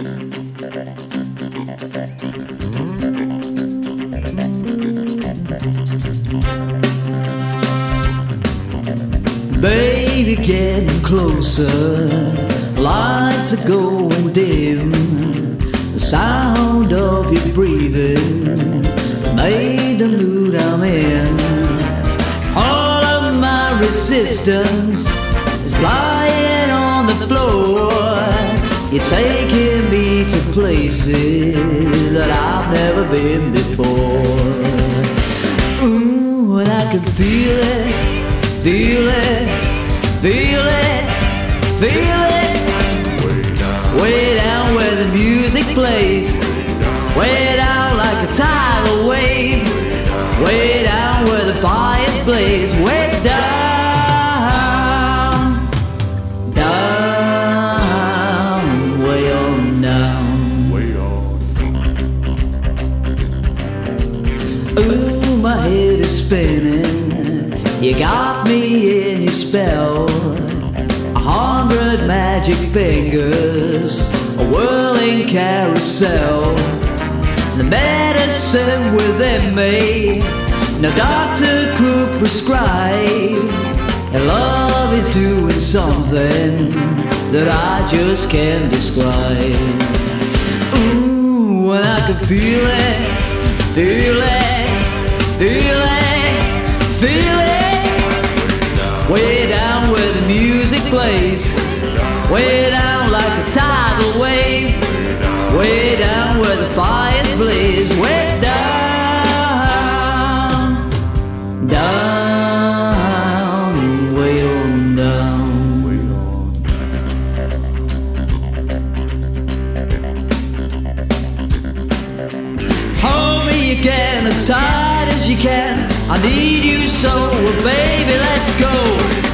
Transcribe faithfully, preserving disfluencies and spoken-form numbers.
Baby, getting closer, lights are going dim. The sound of your breathing made the mood I'm in. All of my resistance is lying on the floor. You're taking me to places that I've never been before. Ooh, and I can feel it, feel it, feel it, feel it. Way down where the music plays, way down like a tidal wave, way down where the fires blaze, way down, down, way on down. Way on. Ooh, my head is spinning, you got me in your spell. A hundred magic fingers, a whirling carousel. The medicine within me, no doctor could prescribe. And love is doing something that I just can't describe. Ooh, and I can feel it, feel it, feel it, feel it. Way down where the music plays, way down like a tidal wave, way down where the fires blaze, way down, down, way on down. Way on. Hold me again as tight as you can. I need you so, well, baby, let's go.